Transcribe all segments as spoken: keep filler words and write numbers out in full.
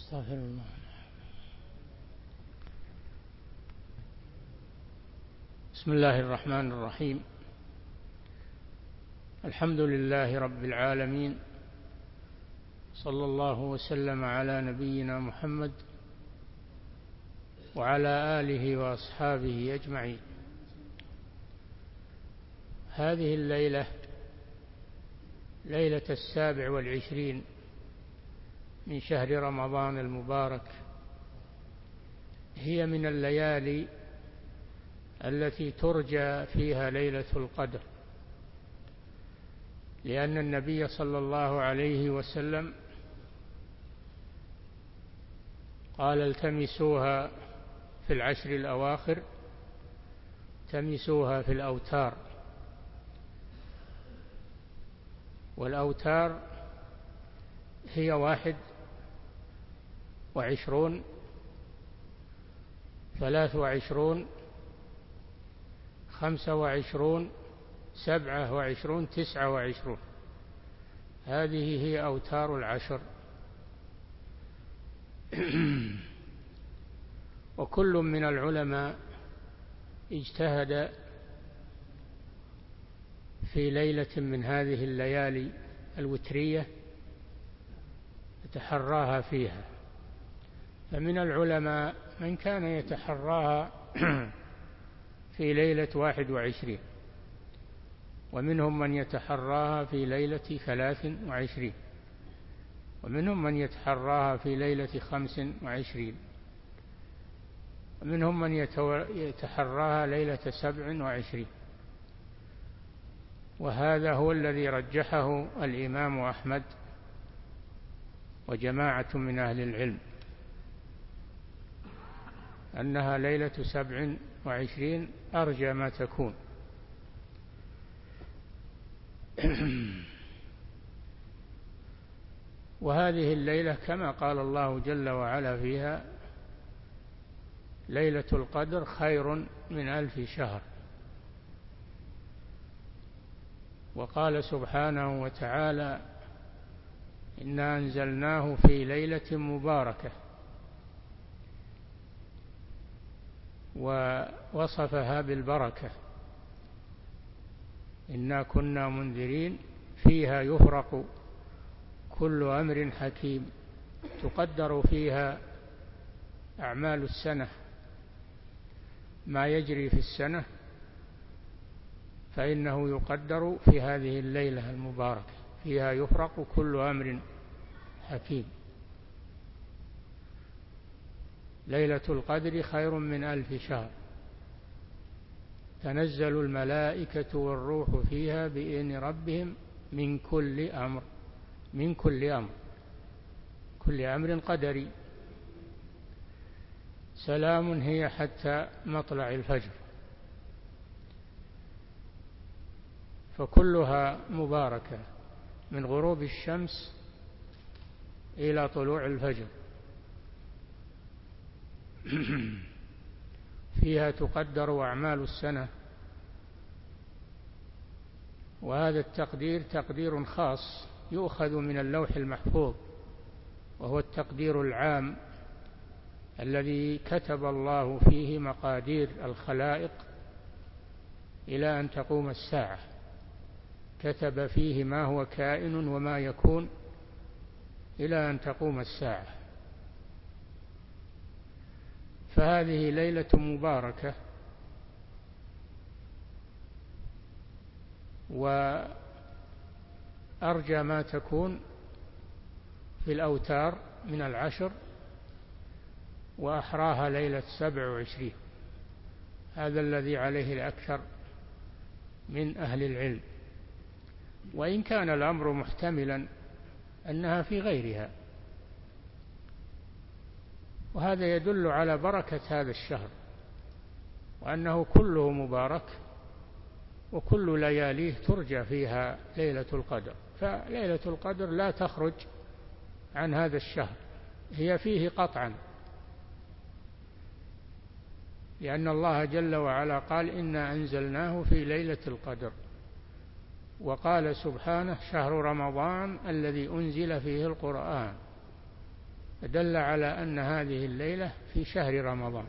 استغفر الله. بسم الله الرحمن الرحيم. الحمد لله رب العالمين، صلى الله وسلم على نبينا محمد وعلى آله وأصحابه أجمعين. هذه الليلة ليلة السابع والعشرين من شهر رمضان المبارك، هي من الليالي التي ترجى فيها ليلة القدر، لأن النبي صلى الله عليه وسلم قال: التمسوها في العشر الأواخر، التمسوها في الأوتار. والأوتار هي واحد وعشرون، ثلاث وعشرون، خمسة وعشرون، سبعة وعشرون، تسعة وعشرون. هذه هي أوتار العشر. وكل من العلماء اجتهد في ليلة من هذه الليالي الوترية يتحراها فيها. فمن العلماء من كان يتحراها في ليلة واحد وعشرين، ومنهم من يتحراها في ليلة ثلاث وعشرين، ومنهم من يتحراها في ليلة خمس وعشرين، ومنهم من يتحراها ليلة سبع وعشرين. وهذا هو الذي رجحه الإمام أحمد وجماعة من أهل العلم، أنها ليلة سبع وعشرين أرجى ما تكون. وهذه الليلة كما قال الله جل وعلا فيها: ليلة القدر خير من ألف شهر. وقال سبحانه وتعالى: إنا أنزلناه في ليلة مباركة، ووصفها بالبركة: إنا كنا منذرين فيها يفرق كل أمر حكيم. تقدر فيها أعمال السنة، ما يجري في السنة فإنه يقدر في هذه الليلة المباركة، فيها يفرق كل أمر حكيم. ليلة القدر خير من ألف شهر، تنزل الملائكة والروح فيها بإذن ربهم من كل أمر، من كل أمر، كل أمر قدري. سلام هي حتى مطلع الفجر. فكلها مباركة من غروب الشمس إلى طلوع الفجر. فيها تقدر أعمال السنة. وهذا التقدير تقدير خاص يؤخذ من اللوح المحفوظ، وهو التقدير العام الذي كتب الله فيه مقادير الخلائق إلى أن تقوم الساعة. كتب فيه ما هو كائن وما يكون إلى أن تقوم الساعة. فهذه ليلة مباركة، وأرجى ما تكون في الأوتار من العشر، وأحراها ليلة سبع وعشرين. هذا الذي عليه الأكثر من أهل العلم، وإن كان الأمر محتملا أنها في غيرها. وهذا يدل على بركة هذا الشهر، وأنه كله مبارك، وكل لياليه ترجى فيها ليلة القدر. فليلة القدر لا تخرج عن هذا الشهر، هي فيه قطعا، لأن الله جل وعلا قال: إنا أنزلناه في ليلة القدر. وقال سبحانه: شهر رمضان الذي أنزل فيه القرآن. دل على أن هذه الليلة في شهر رمضان.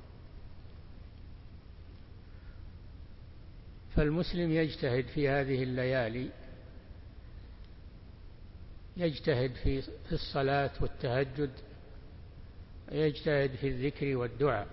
فالمسلم يجتهد في هذه الليالي، يجتهد في الصلاة والتهجد، يجتهد في الذكر والدعاء.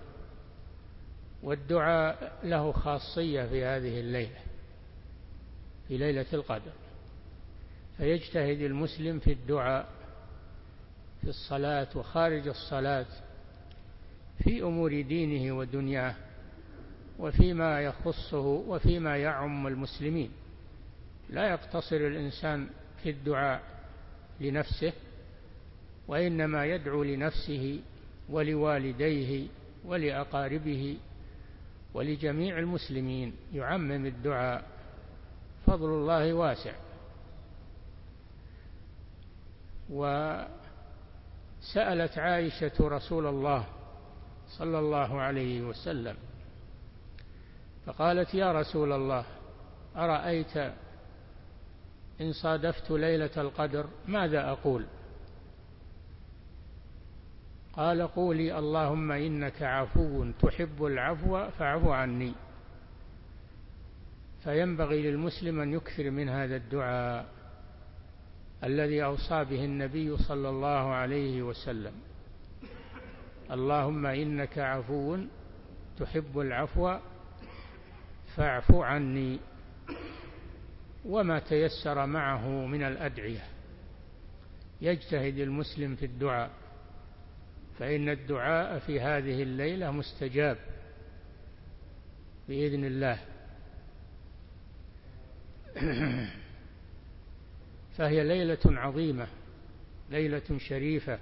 والدعاء له خاصية في هذه الليلة، في ليلة القدر، فيجتهد المسلم في الدعاء في الصلاة وخارج الصلاة، في أمور دينه ودنياه، وفيما يخصه وفيما يعم المسلمين. لا يقتصر الإنسان في الدعاء لنفسه، وإنما يدعو لنفسه ولوالديه ولأقاربه ولجميع المسلمين، يعمم الدعاء، فضل الله واسع. وسألت عائشة رسول الله صلى الله عليه وسلم فقالت: يا رسول الله، أرأيت إن صادفت ليلة القدر ماذا أقول؟ قال: قولي: اللهم إنك عفو تحب العفو فاعف عني. فينبغي للمسلم أن يكثر من هذا الدعاء الذي أوصى به النبي صلى الله عليه وسلم: اللهم إنك عفو تحب العفو فاعف عني. وما تيسر معه من الأدعية. يجتهد المسلم في الدعاء، فإن الدعاء في هذه الليلة مستجاب بإذن الله. فهي ليلة عظيمة، ليلة شريفة،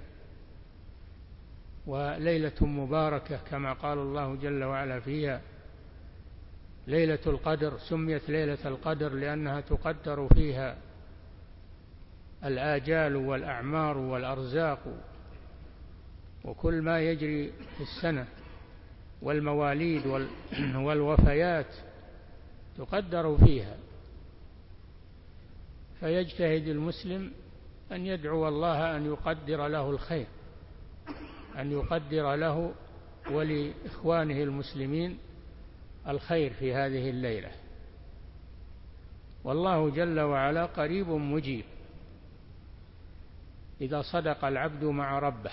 وليلة مباركة، كما قال الله جل وعلا فيها: ليلة القدر. سميت ليلة القدر لأنها تقدر فيها الآجال والأعمار والأرزاق وكل ما يجري في السنة، والمواليد والوفيات تقدر فيها. فيجتهد المسلم أن يدعو الله أن يقدر له الخير، أن يقدر له ولإخوانه المسلمين الخير في هذه الليلة. والله جل وعلا قريب مجيب إذا صدق العبد مع ربه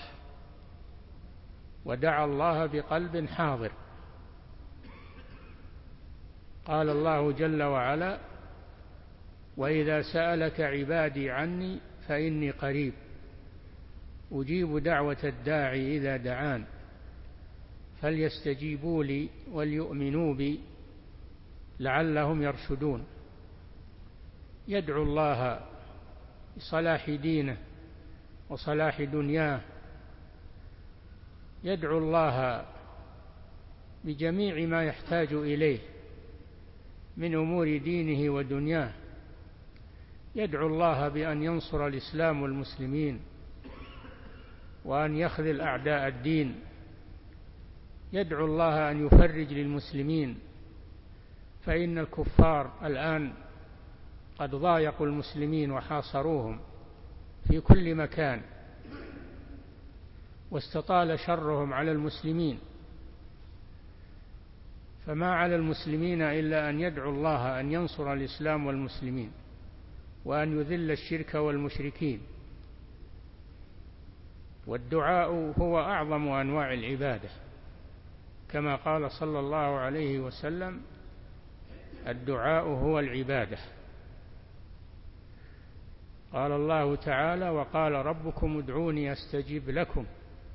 ودعا الله بقلب حاضر. قال الله جل وعلا: وإذا سألك عبادي عني فإني قريب أجيب دعوة الداعي إذا دعان فليستجيبوا لي وليؤمنوا بي لعلهم يرشدون. يدعو الله بصلاح دينه وصلاح دنياه، يدعو الله بجميع ما يحتاج إليه من أمور دينه ودنياه، يدعو الله بأن ينصر الإسلام والمسلمين وأن يخذل أعداء الدين، يدعو الله أن يفرج للمسلمين، فإن الكفار الآن قد ضايقوا المسلمين وحاصروهم في كل مكان، واستطال شرهم على المسلمين. فما على المسلمين إلا أن يدعوا الله أن ينصر الإسلام والمسلمين وأن يذل الشرك والمشركين. والدعاء هو أعظم أنواع العبادة، كما قال صلى الله عليه وسلم: الدعاء هو العبادة. قال الله تعالى: وقال ربكم ادعوني أستجب لكم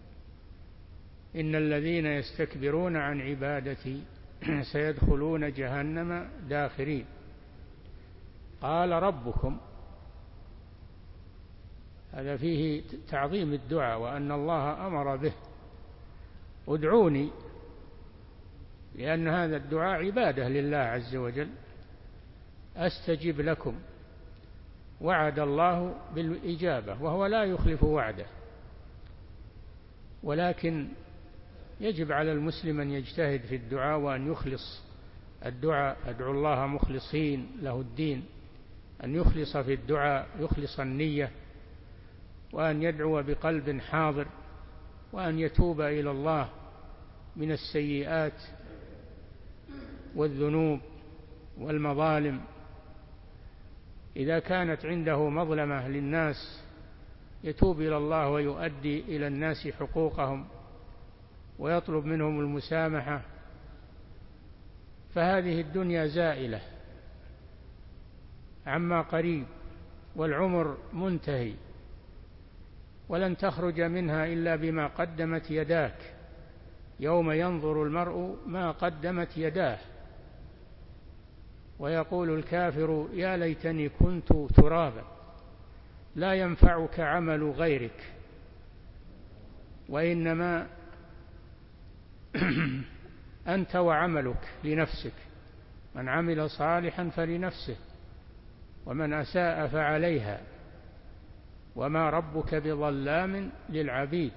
إن الذين يستكبرون عن عبادتي سيدخلون جهنم داخرين. قال ربكم، هذا فيه تعظيم الدعاء وأن الله أمر به. ادعوني، لأن هذا الدعاء عبادة لله عز وجل. أستجب لكم، وعد الله بالإجابة وهو لا يخلف وعده، ولكن يجب على المسلم أن يجتهد في الدعاء وأن يخلص الدعاء. أدعو الله مخلصين له الدين، أن يخلص في الدعاء، يخلص النية، وأن يدعو بقلب حاضر وأن يتوب إلى الله من السيئات والذنوب والمظالم. إذا كانت عنده مظلمة للناس يتوب إلى الله ويؤدي إلى الناس حقوقهم ويطلب منهم المسامحة، فهذه الدنيا زائلة عما قريب، والعمر منتهي، ولن تخرج منها إلا بما قدمت يداك، يوم ينظر المرء ما قدمت يداه، ويقول الكافر يا ليتني كنت ترابا. لا ينفعك عمل غيرك، وإنما أنت وعملك لنفسك، من عمل صالحا فلنفسه ومن أساء فعليها وما ربك بظلام للعبيد.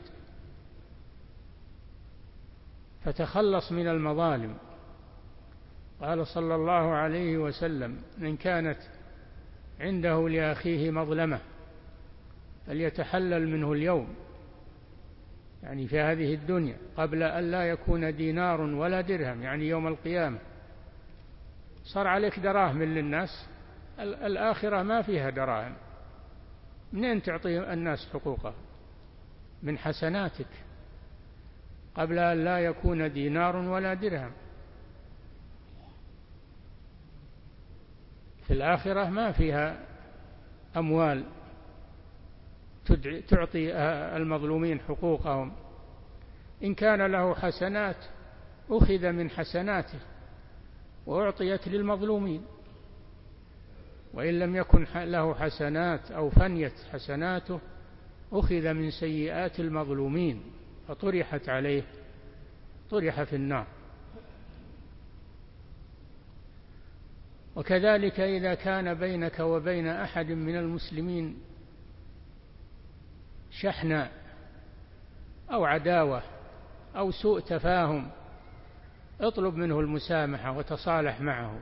فتخلص من المظالم. قال صلى الله عليه وسلم من كانت عنده لأخيه مظلمة فليتحلل منه اليوم، يعني في هذه الدنيا، قبل أن لا يكون دينار ولا درهم، يعني يوم القيامة. صار عليك دراهم للناس، الآخرة ما فيها دراهم، منين تعطي الناس حقوقه؟ من حسناتك، قبل أن لا يكون دينار ولا درهم. في الآخرة ما فيها أموال تعطي المظلومين حقوقهم. إن كان له حسنات أخذ من حسناته وأعطيت للمظلومين، وإن لم يكن له حسنات أو فنيت حسناته أخذ من سيئات المظلومين فطرحت عليه، طرح في النار. وكذلك إذا كان بينك وبين أحد من المسلمين شحناء أو عداوة أو سوء تفاهم اطلب منه المسامحة وتصالح معه،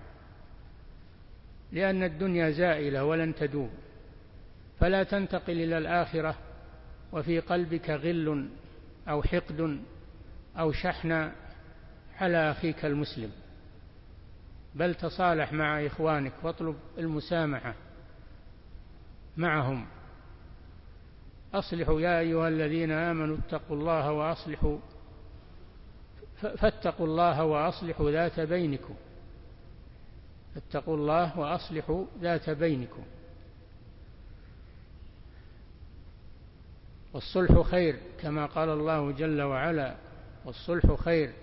لأن الدنيا زائلة ولن تدوم. فلا تنتقل إلى الآخرة وفي قلبك غل أو حقد أو شحناء على أخيك المسلم، بل تصالح مع إخوانك واطلب المسامحة معهم. أصلحوا يا أيها الذين آمنوا اتقوا الله وأصلحوا فاتقوا الله وأصلحوا ذات بينكم، اتقوا الله وأصلحوا ذات بينكم. والصلح خير كما قال الله جل وعلا، والصلح خير.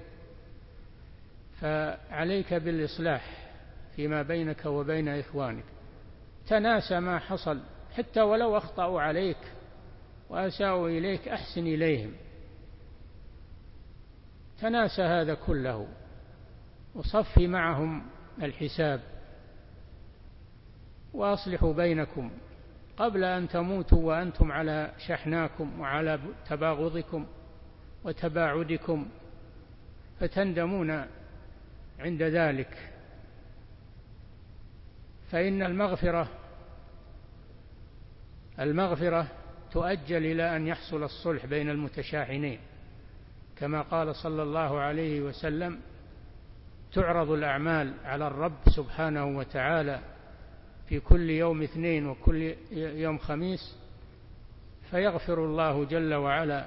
فعليك بالإصلاح فيما بينك وبين إخوانك، تناسى ما حصل، حتى ولو أخطأوا عليك وأساءوا إليك أحسن إليهم، تناسى هذا كله وصفي معهم الحساب وأصلحوا بينكم قبل أن تموتوا وأنتم على شحناكم وعلى تباغضكم وتباعدكم فتندمون عند ذلك. فإن المغفرة المغفرة تؤجل إلى أن يحصل الصلح بين المتشاحنين، كما قال صلى الله عليه وسلم تعرض الأعمال على الرب سبحانه وتعالى في كل يوم اثنين وكل يوم خميس، فيغفر الله جل وعلا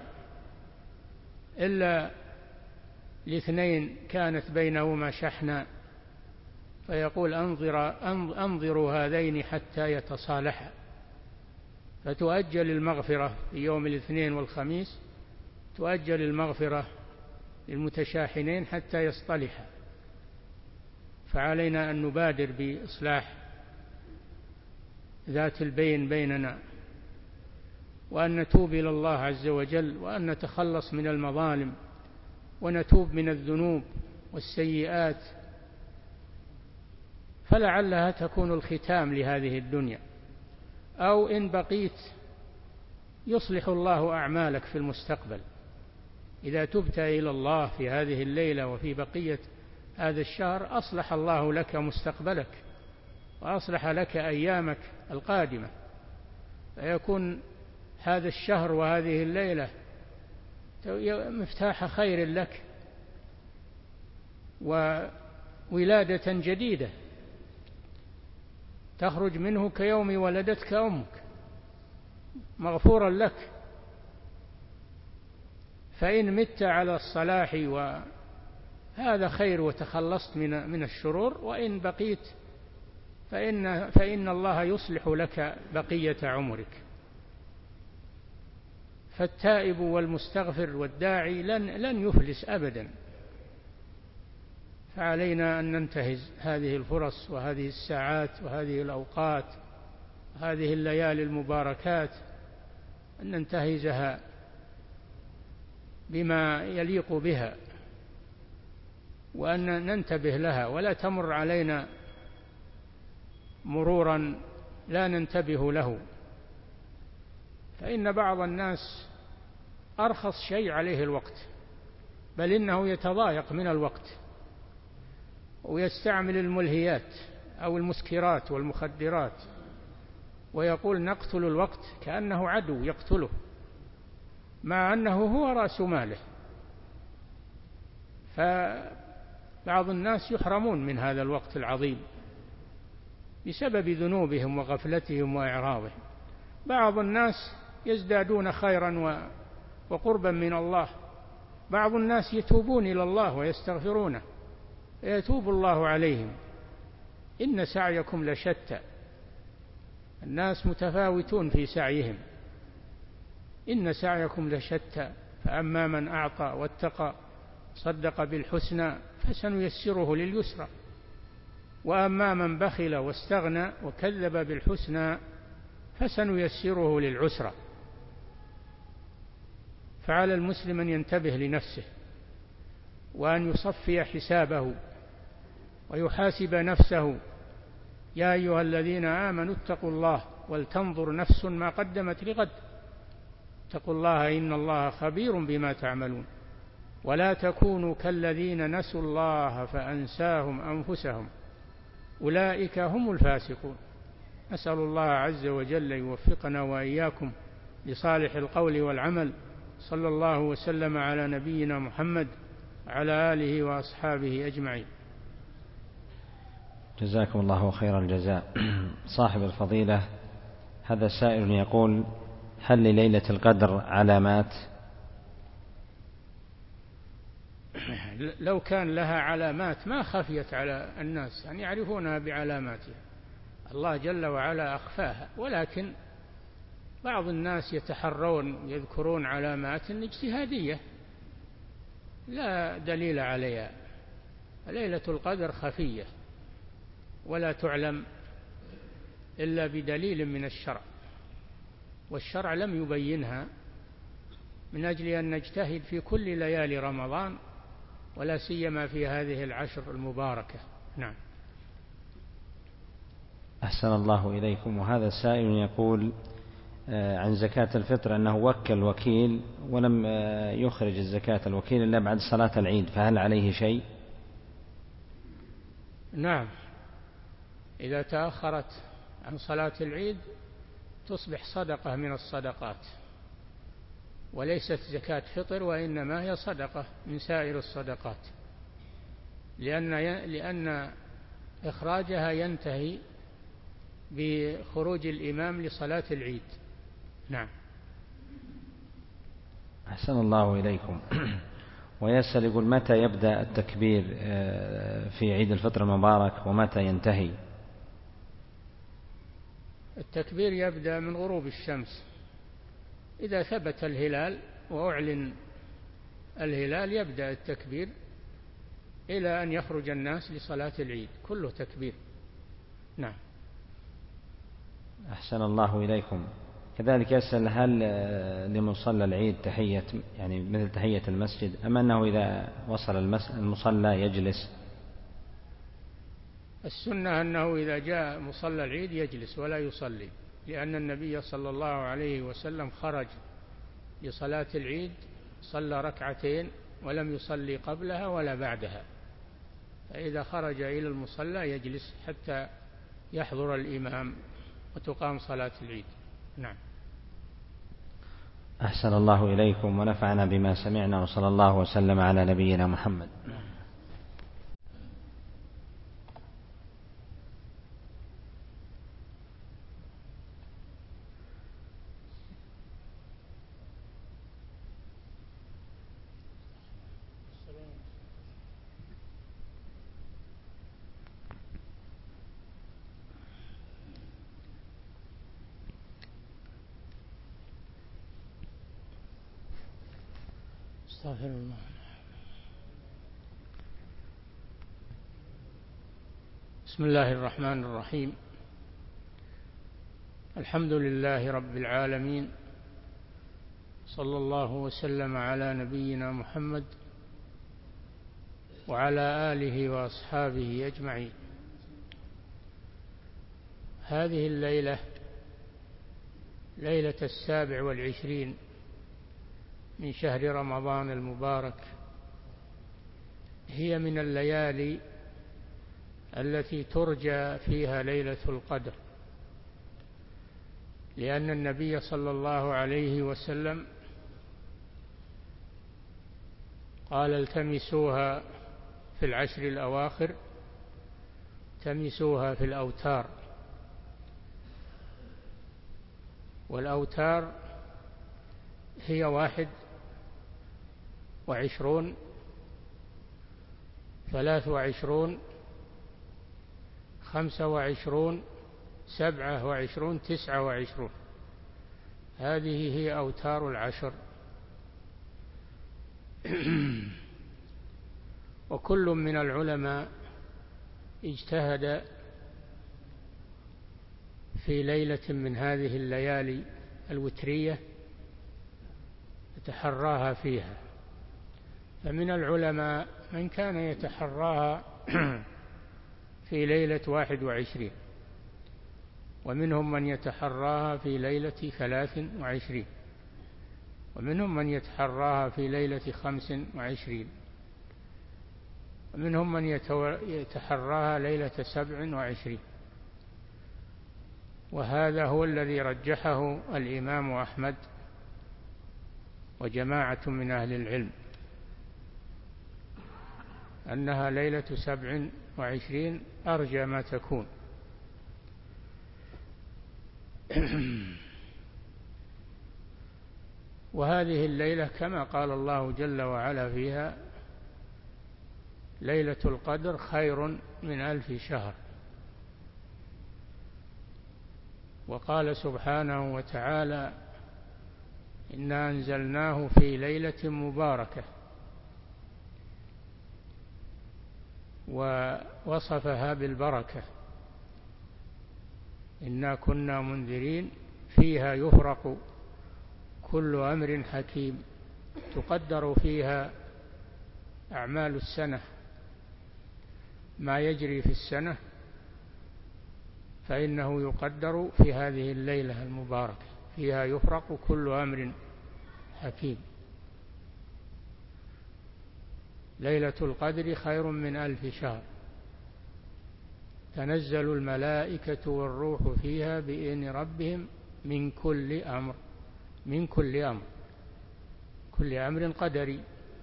إلا لاثنين كانت بينهما شحناء، فيقول أنظر أنظروا هذين حتى يتصالحا، فتؤجل المغفرة في يوم الاثنين والخميس، تؤجل المغفرة للمتشاحنين حتى يصطلحا. فعلينا أن نبادر بإصلاح ذات البين بيننا، وأن نتوب إلى الله عز وجل، وأن نتخلص من المظالم، ونتوب من الذنوب والسيئات، فلعلها تكون الختام لهذه الدنيا، أو إن بقيت يصلح الله أعمالك في المستقبل. إذا تبت إلى الله في هذه الليلة وفي بقية هذا الشهر أصلح الله لك مستقبلك وأصلح لك أيامك القادمة، فيكون هذا الشهر وهذه الليلة مفتاح خير لك وولادة جديدة تخرج منه كيوم ولدتك أمك مغفورا لك. فإن مت على الصلاح وهذا خير وتخلصت من من الشرور، وإن بقيت فإن فإن الله يصلح لك بقية عمرك. فالتائب والمستغفر والداعي لن لن يفلس أبدا. فعلينا أن ننتهز هذه الفرص وهذه الساعات وهذه الأوقات وهذه الليالي المباركات، أن ننتهزها بما يليق بها، وأن ننتبه لها ولا تمر علينا مرورا لا ننتبه له. فإن بعض الناس أرخص شيء عليه الوقت، بل إنه يتضايق من الوقت ويستعمل الملهيات أو المسكرات والمخدرات، ويقول نقتل الوقت كأنه عدو يقتله، مع أنه هو رأس ماله. فبعض الناس يحرمون من هذا الوقت العظيم بسبب ذنوبهم وغفلتهم وإعراضهم. بعض الناس يزدادون خيرا وقربا من الله، بعض الناس يتوبون إلى الله ويستغفرونه يتوب الله عليهم. إن سعيكم لشتى، الناس متفاوتون في سعيهم. إن سعيكم لشتى، فأما من أعطى واتقى صدق بالحسنى فسنيسره لليسرى، وأما من بخل واستغنى وكذب بالحسنى فسنيسره للعسرى. فعلى المسلم أن ينتبه لنفسه وأن يصفي حسابه ويحاسب نفسه. يا أيها الذين آمنوا اتقوا الله ولتنظر نفس ما قدمت لغد اتقوا الله إن الله خبير بما تعملون ولا تكونوا كالذين نسوا الله فأنساهم أنفسهم أولئك هم الفاسقون. أسأل الله عز وجل يوفقنا وإياكم لصالح القول والعمل. صلى الله وسلم على نبينا محمد وعلى آله وأصحابه أجمعين. جزاكم الله خير الجزاء. صاحب الفضيلة، هذا سائل يقول: هل لليلة القدر علامات؟ لو كان لها علامات ما خفيت على الناس، يعني يعرفونها بعلاماتها. الله جل وعلا أخفاها، ولكن بعض الناس يتحرون يذكرون علامات اجتهادية لا دليل عليها. ليلة القدر خفية ولا تعلم إلا بدليل من الشرع، والشرع لم يبينها، من أجل أن نجتهد في كل ليالي رمضان ولا سيما في هذه العشر المباركة. نعم. أحسن الله إليكم. وهذا السائل يقول عن زكاة الفطر أنه وكل وكيل ولم يخرج الزكاة الوكيل إلا بعد صلاة العيد، فهل عليه شيء؟ نعم، إذا تأخرت عن صلاة العيد تصبح صدقة من الصدقات، وليست زكاة فطر، وإنما هي صدقة من سائر الصدقات، لأن لأن إخراجها ينتهي بخروج الإمام لصلاة العيد. نعم. أحسن الله إليكم. ويسأل يقول: متى يبدأ التكبير في عيد الفطر المبارك ومتى ينتهي؟ التكبير يبدأ من غروب الشمس، إذا ثبت الهلال وأعلن الهلال يبدأ التكبير إلى أن يخرج الناس لصلاة العيد، كله تكبير. نعم. أحسن الله إليكم. كذلك يسأل: هل لمصلى العيد تحية، يعني مثل تحية المسجد، أم أنه إذا وصل المصلى يجلس؟ السنة أنه إذا جاء مصلى العيد يجلس ولا يصلي، لأن النبي صلى الله عليه وسلم خرج لصلاة العيد صلى ركعتين ولم يصلي قبلها ولا بعدها، فإذا خرج إلى المصلى يجلس حتى يحضر الإمام وتقام صلاة العيد. نعم. أحسن الله إليكم ونفعنا بما سمعنا، وصلى الله وسلم على نبينا محمد. استغفر الله. بسم الله الرحمن الرحيم. الحمد لله رب العالمين، صلى الله وسلم على نبينا محمد وعلى آله وأصحابه أجمعين. هذه الليلة ليلة السابع والعشرين من شهر رمضان المبارك، هي من الليالي التي ترجى فيها ليلة القدر، لأن النبي صلى الله عليه وسلم قال: التمسوها في العشر الأواخر، التمسوها في الأوتار. والأوتار هي واحد وعشرون، ثلاث وعشرون، خمسة وعشرون، سبعة وعشرون، تسعة وعشرون. هذه هي أوتار العشر. وكل من العلماء اجتهد في ليلة من هذه الليالي الوترية يتحراها فيها. فمن العلماء من كان يتحراها في ليلة واحد وعشرين، ومنهم من يتحراها في ليلة ثلاث وعشرين، ومنهم من يتحراها في ليلة خمس وعشرين، ومنهم من يتحراها ليلة سبع وعشرين. وهذا هو الذي رجحه الإمام أحمد وجماعة من أهل العلم، أنها ليلة سبع وعشرين أرجى ما تكون. وهذه الليلة كما قال الله جل وعلا فيها: ليلة القدر خير من ألف شهر. وقال سبحانه وتعالى: إنا أنزلناه في ليلة مباركة، ووصفها بالبركة: إنا كنا منذرين فيها يفرق كل أمر حكيم. تقدر فيها أعمال السنة، ما يجري في السنة فإنه يقدر في هذه الليلة المباركة، فيها يفرق كل أمر حكيم. ليلة القدر خير من ألف شهر، تنزل الملائكة والروح فيها بإذن ربهم من كل أمر، من كل أمر، كل أمر قدري.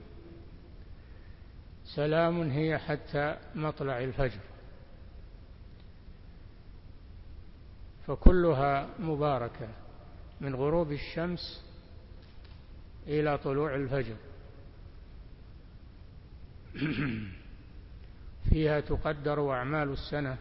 سلام هي حتى مطلع الفجر. فكلها مباركة من غروب الشمس إلى طلوع الفجر. فيها تقدر أعمال السنة.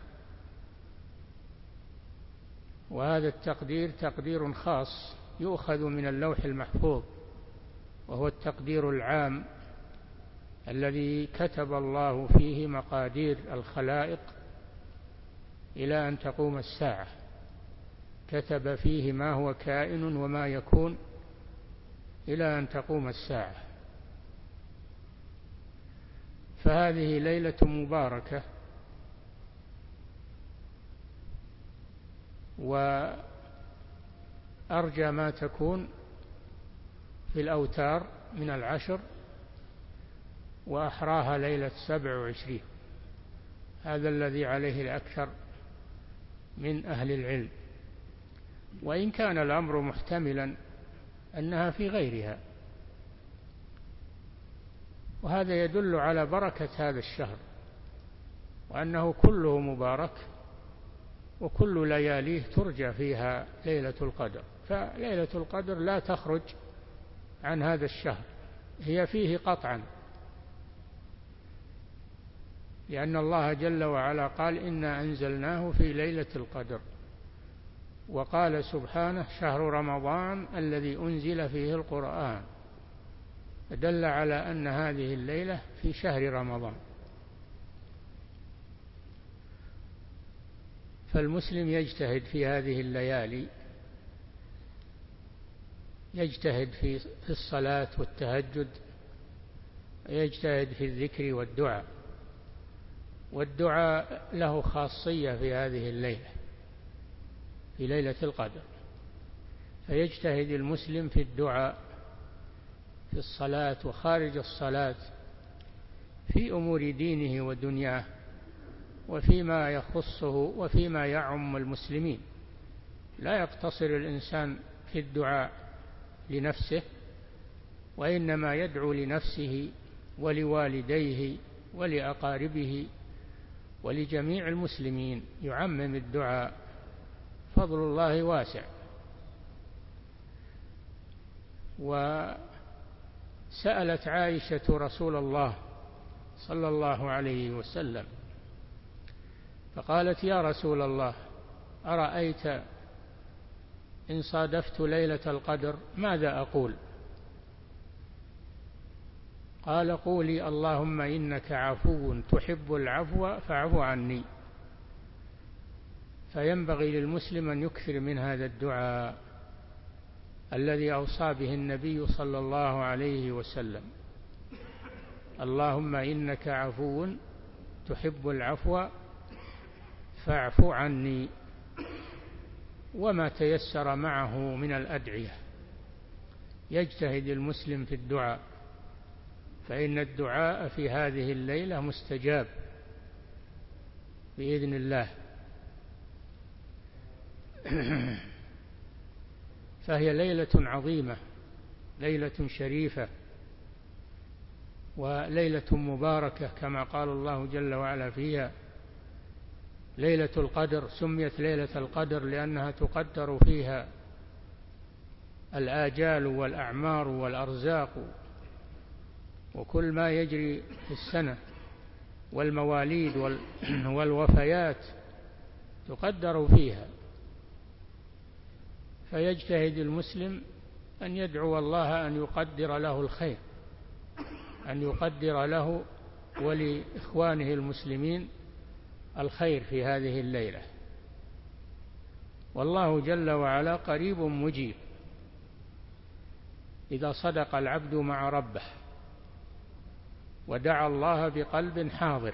وهذا التقدير تقدير خاص يؤخذ من اللوح المحفوظ، وهو التقدير العام الذي كتب الله فيه مقادير الخلائق إلى أن تقوم الساعة. كتب فيه ما هو كائن وما يكون إلى أن تقوم الساعة. فهذه ليلة مباركة، وأرجى ما تكون في الأوتار من العشر، وأحراها ليلة سبع وعشرين. هذا الذي عليه الأكثر من أهل العلم. وإن كان الأمر محتملا أنها في غيرها. وهذا يدل على بركة هذا الشهر، وأنه كله مبارك، وكل لياليه ترجى فيها ليلة القدر. فليلة القدر لا تخرج عن هذا الشهر، هي فيه قطعا، لأن الله جل وعلا قال إنا أنزلناه في ليلة القدر، وقال سبحانه شهر رمضان الذي أنزل فيه القرآن، دل على أن هذه الليلة في شهر رمضان. فالمسلم يجتهد في هذه الليالي، يجتهد في الصلاة والتهجد، يجتهد في الذكر والدعاء. والدعاء له خاصية في هذه الليلة، في ليلة القدر، فيجتهد المسلم في الدعاء في الصلاة وخارج الصلاة، في أمور دينه ودنياه، وفيما يخصه وفيما يعم المسلمين. لا يقتصر الإنسان في الدعاء لنفسه، وإنما يدعو لنفسه ولوالديه ولأقاربه ولجميع المسلمين، يعمم الدعاء، فضل الله واسع. وسألت عائشة رسول الله صلى الله عليه وسلم فقالت يا رسول الله أرأيت إن صادفت ليلة القدر ماذا أقول؟ قال قولي اللهم إنك عفو تحب العفو فاعف عني. فينبغي للمسلم أن يكثر من هذا الدعاء الذي أوصى به النبي صلى الله عليه وسلم، اللهم إنك عفو تحب العفو فاعف عني، وما تيسر معه من الأدعية. يجتهد المسلم في الدعاء، فإن الدعاء في هذه الليلة مستجاب بإذن الله. فهي ليلة عظيمة، ليلة شريفة، وليلة مباركة، كما قال الله جل وعلا فيها ليلة القدر. سميت ليلة القدر لأنها تقدر فيها الآجال والأعمار والأرزاق وكل ما يجري في السنة، والمواليد والوفيات تقدر فيها. فيجتهد المسلم أن يدعو الله أن يقدر له الخير، أن يقدر له ولإخوانه المسلمين الخير في هذه الليلة. والله جل وعلا قريب مجيب إذا صدق العبد مع ربه ودعا الله بقلب حاضر.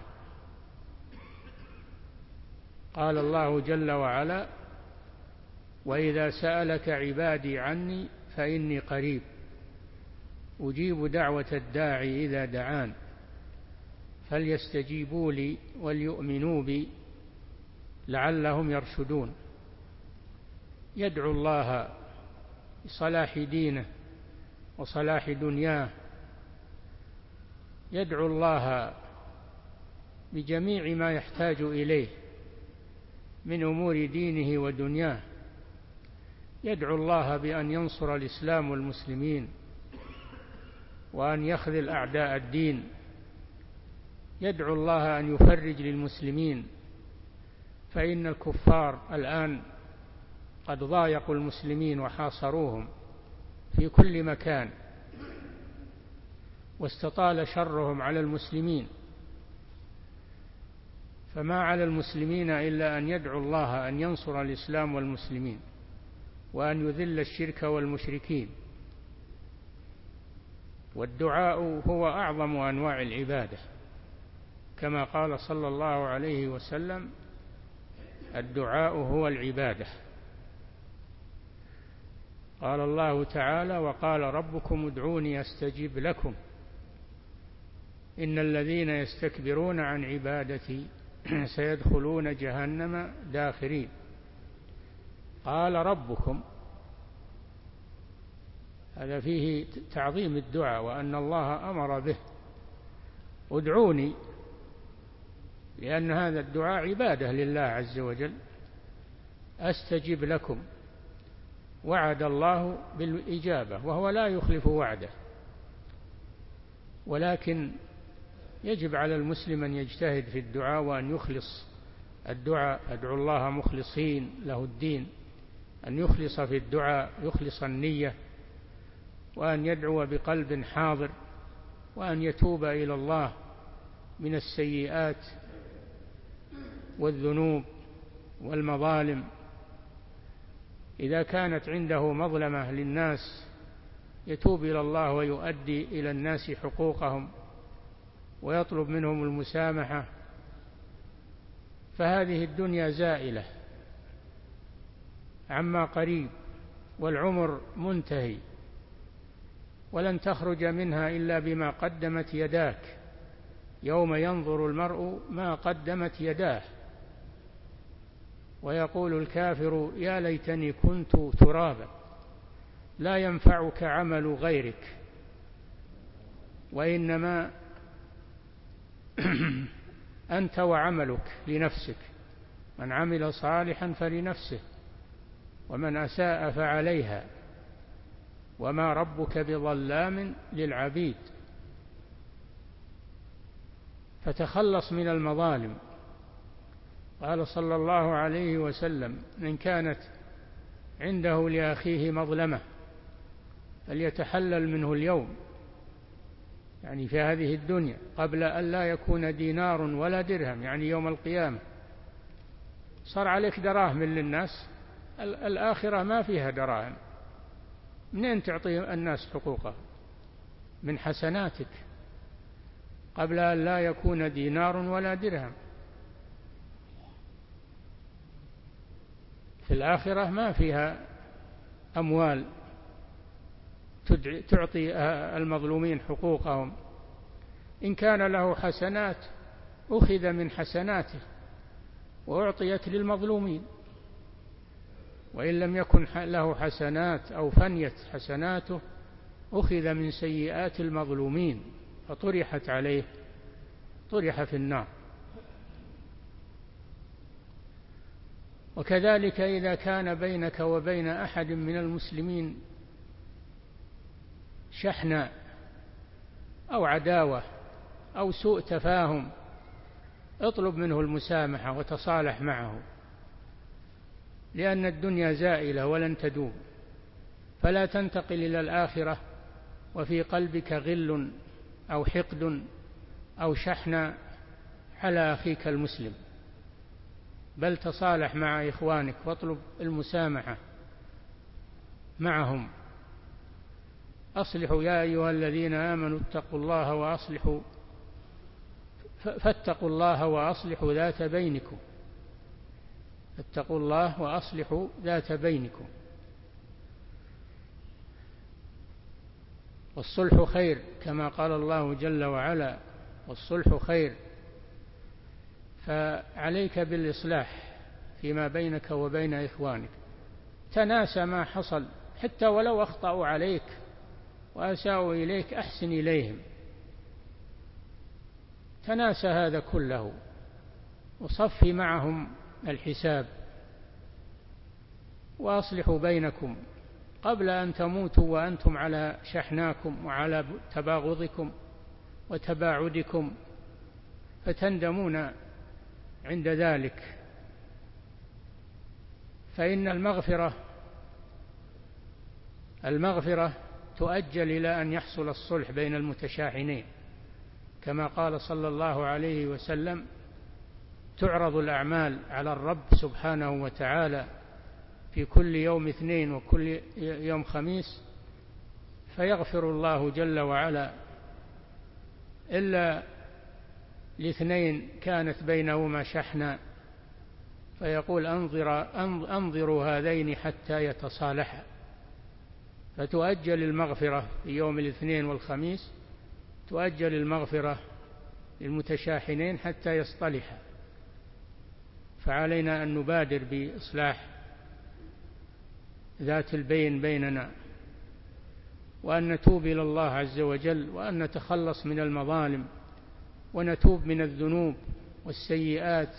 قال الله جل وعلا وإذا سألك عبادي عني فإني قريب أجيب دعوة الداعي إذا دعان فليستجيبوا لي وليؤمنوا بي لعلهم يرشدون. يدعو الله بصلاح دينه وصلاح دنياه، يدعو الله بجميع ما يحتاج إليه من أمور دينه ودنياه، يدعو الله بأن ينصر الإسلام والمسلمين وأن يخذل أعداء الدين، يدعو الله أن يفرج للمسلمين، فإن الكفار الآن قد ضايقوا المسلمين وحاصروهم في كل مكان، واستطال شرهم على المسلمين. فما على المسلمين إلا أن يدعوا الله أن ينصر الإسلام والمسلمين وأن يذل الشرك والمشركين. والدعاء هو أعظم أنواع العبادة، كما قال صلى الله عليه وسلم الدعاء هو العبادة. قال الله تعالى وقال ربكم ادعوني أستجب لكم إن الذين يستكبرون عن عبادتي سيدخلون جهنم داخرين. قال ربكم، هذا فيه تعظيم الدعاء وأن الله أمر به. ادعوني، لأن هذا الدعاء عبادة لله عز وجل، أستجب لكم. وعد الله بالإجابة وهو لا يخلف وعده، ولكن يجب على المسلم أن يجتهد في الدعاء وأن يخلص الدعاء. أدعو الله مخلصين له الدين، أن يخلص في الدعاء، يخلص النية، وأن يدعو بقلب حاضر، وأن يتوب إلى الله من السيئات والذنوب والمظالم. إذا كانت عنده مظلمة للناس يتوب إلى الله ويؤدي إلى الناس حقوقهم ويطلب منهم المسامحة. فهذه الدنيا زائلة عما قريب، والعمر منتهي، ولن تخرج منها إلا بما قدمت يداك، يوم ينظر المرء ما قدمت يداه، ويقول الكافر يا ليتني كنت ترابا. لا ينفعك عمل غيرك، وإنما أنت وعملك لنفسك. من عمل صالحا فلنفسه، ومن أساء فعليها، وما ربك بظلام للعبيد. فتخلص من المظالم. قال صلى الله عليه وسلم: من كانت عنده لأخيه مظلمة فليتحلل منه اليوم، يعني في هذه الدنيا، قبل أن لا يكون دينار ولا درهم، يعني يوم القيامة. صار عليك دراهم للناس، الآخرة ما فيها دراهم، منين تعطي الناس حقوقها؟ من حسناتك، قبل أن لا يكون دينار ولا درهم. في الآخرة ما فيها أموال تعطي المظلومين حقوقهم. إن كان له حسنات أخذ من حسناته وأعطيت للمظلومين، وإن لم يكن له حسنات أو فنيت حسناته أخذ من سيئات المظلومين فطرحت عليه، طرح في النار. وكذلك إذا كان بينك وبين أحد من المسلمين شحناء أو عداوة أو سوء تفاهم، اطلب منه المسامحة وتصالح معه، لأن الدنيا زائلة ولن تدوم. فلا تنتقل إلى الآخرة وفي قلبك غل أو حقد أو شحناء على أخيك المسلم، بل تصالح مع إخوانك واطلب المسامحة معهم. أصلحوا يا أيها الذين آمنوا اتقوا الله وأصلحوا فاتقوا الله وأصلحوا ذات بينكم، اتقوا الله وأصلحوا ذات بينكم. والصلح خير كما قال الله جل وعلا: والصلح خير. فعليك بالإصلاح فيما بينك وبين إخوانك. تناسى ما حصل، حتى ولو أخطأوا عليك وأساءوا إليك أحسن إليهم، تناسى هذا كله وصفي معهم الحساب وأصلحوا بينكم قبل أن تموتوا وأنتم على شحناكم وعلى تباغضكم وتباعدكم، فتندمون عند ذلك. فإن المغفرة المغفرة تؤجل إلى أن يحصل الصلح بين المتشاحنين، كما قال صلى الله عليه وسلم: تعرض الأعمال على الرب سبحانه وتعالى في كل يوم اثنين وكل يوم خميس، فيغفر الله جل وعلا إلا لاثنين كانت بينهما شحناء، فيقول: أنظر أنظروا هذين حتى يتصالحا. فتؤجل المغفرة في يوم الاثنين والخميس، تؤجل المغفرة للمتشاحنين حتى يصطلحا. فعلينا أن نبادر بإصلاح ذات البين بيننا وأن نتوب إلى الله عز وجل، وأن نتخلص من المظالم، ونتوب من الذنوب والسيئات،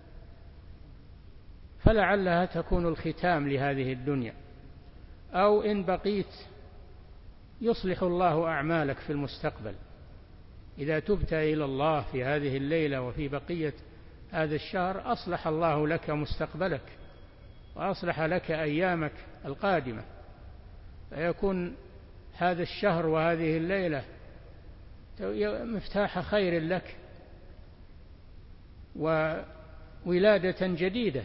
فلعلها تكون الختام لهذه الدنيا، أو إن بقيت يصلح الله أعمالك في المستقبل. إذا تبت إلى الله في هذه الليلة وفي بقية هذا الشهر أصلح الله لك مستقبلك وأصلح لك أيامك القادمة، فيكون هذا الشهر وهذه الليلة مفتاح خير لك وولادة جديدة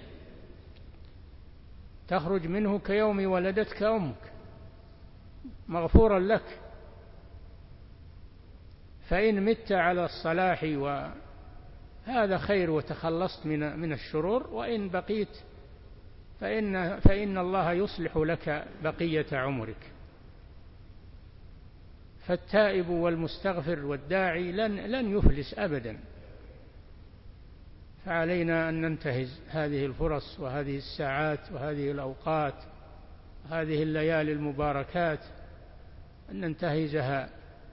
تخرج منه كيوم ولدتك أمك مغفورا لك. فإن مت على الصلاح وهذا خير وتخلصت من من الشرور، وإن بقيت فإن فإن الله يصلح لك بقية عمرك. فالتائب والمستغفر والداعي لن لن يفلس أبدا. فعلينا أن ننتهز هذه الفرص وهذه الساعات وهذه الأوقات هذه الليالي المباركات، أن ننتهزها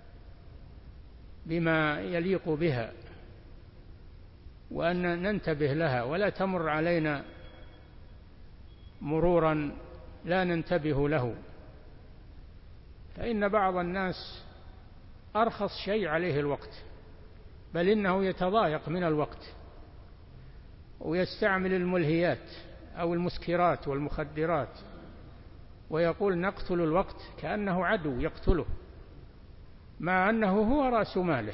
بما يليق بها، وأن ننتبه لها ولا تمر علينا مرورا لا ننتبه له. فإن بعض الناس أرخص شيء عليه الوقت، بل إنه يتضايق من الوقت ويستعمل الملهيات أو المسكرات والمخدرات، ويقول نقتل الوقت كأنه عدو يقتله، مع أنه هو رأس ماله.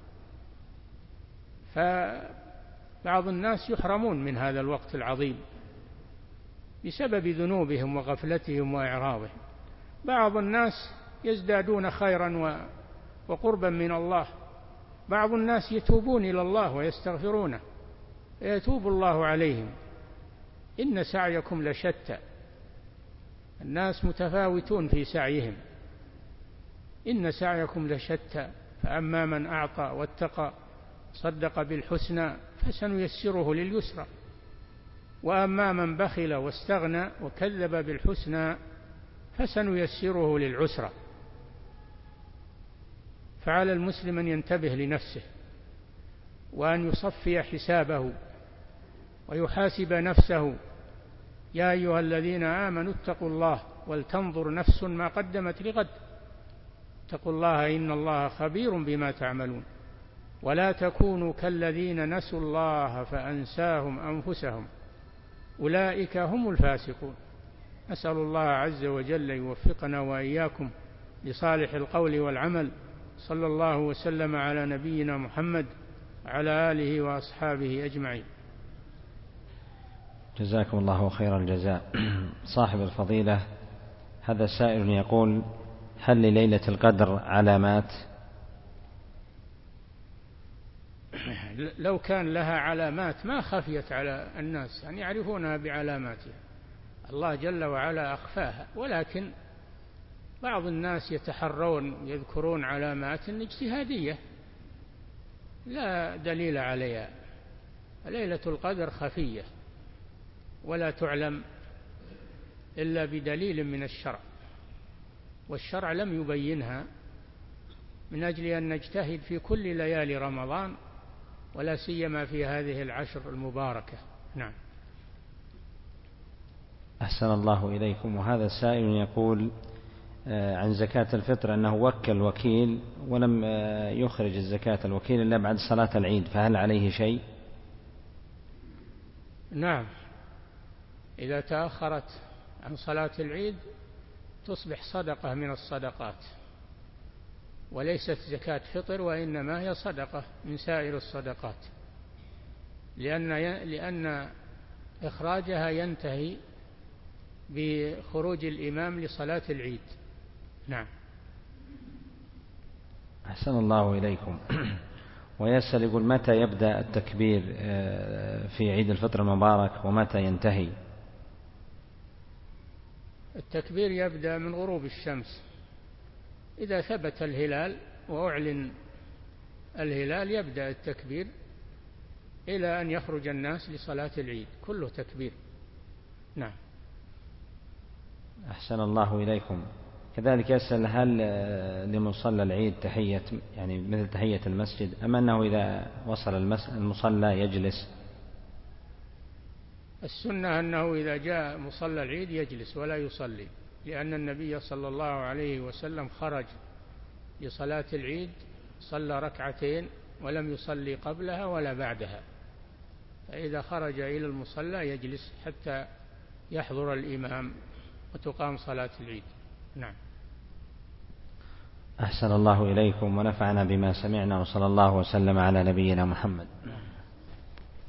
فبعض الناس يحرمون من هذا الوقت العظيم بسبب ذنوبهم وغفلتهم وإعراضهم. بعض الناس يزدادون خيرا وقربا من الله، بعض الناس يتوبون إلى الله ويستغفرونه فيتوب الله عليهم. إن سعيكم لشتى، الناس متفاوتون في سعيهم. إن سعيكم لشتى، فأما من أعطى واتقى صدق بالحسنى فسنيسره لليسرى، وأما من بخل واستغنى وكذب بالحسنى فسنيسره للعسرى. فعلى المسلم أن ينتبه لنفسه وأن يصفي حسابه ويحاسب نفسه. يا أيها الذين آمنوا اتقوا الله ولتنظر نفس ما قدمت لغد، اتقوا الله إن الله خبير بما تعملون، ولا تكونوا كالذين نسوا الله فأنساهم أنفسهم أولئك هم الفاسقون. أسأل الله عز وجل يوفقنا وإياكم لصالح القول والعمل. صلى الله وسلم على نبينا محمد وعلى آله وأصحابه أجمعين. جزاكم الله خير الجزاء. صاحب الفضيلة هذا سائل يقول: هل لليلة القدر علامات؟ لو كان لها علامات ما خفيت على الناس، يعني يعرفونها بعلاماتها. الله جل وعلا أخفاها، ولكن بعض الناس يتحرون يذكرون علامات اجتهادية لا دليل عليها. ليلة القدر خفية ولا تعلم إلا بدليل من الشرع، والشرع لم يبينها، من أجل أن نجتهد في كل ليالي رمضان ولا سيما في هذه العشر المباركة. نعم. أحسن الله إليكم. وهذا سائل يقول عن زكاة الفطر أنه وكل وكيل ولم يخرج الزكاة الوكيل إلا بعد صلاة العيد، فهل عليه شيء؟ نعم، إذا تأخرت عن صلاة العيد تصبح صدقة من الصدقات، وليست زكاة فطر، وإنما هي صدقة من سائر الصدقات، لأن لأن إخراجها ينتهي بخروج الإمام لصلاة العيد. نعم. أحسن الله إليكم. ويسأل يقول: متى يبدأ التكبير في عيد الفطر المبارك ومتى ينتهي؟ التكبير يبدأ من غروب الشمس، إذا ثبت الهلال وأعلن الهلال يبدأ التكبير إلى أن يخرج الناس لصلاة العيد، كله تكبير. نعم. أحسن الله إليكم. كذلك يسأل هل لمصلى العيد تحية يعني مثل تحية المسجد أم أنه إذا وصل المصلى يجلس؟ السنة أنه إذا جاء مصلى العيد يجلس ولا يصلي، لأن النبي صلى الله عليه وسلم خرج لصلاة العيد صلى ركعتين ولم يصلي قبلها ولا بعدها، فإذا خرج إلى المصلى يجلس حتى يحضر الإمام وتقام صلاة العيد. نعم. أحسن الله إليكم ونفعنا بما سمعنا، وصلى الله وسلم على نبينا محمد.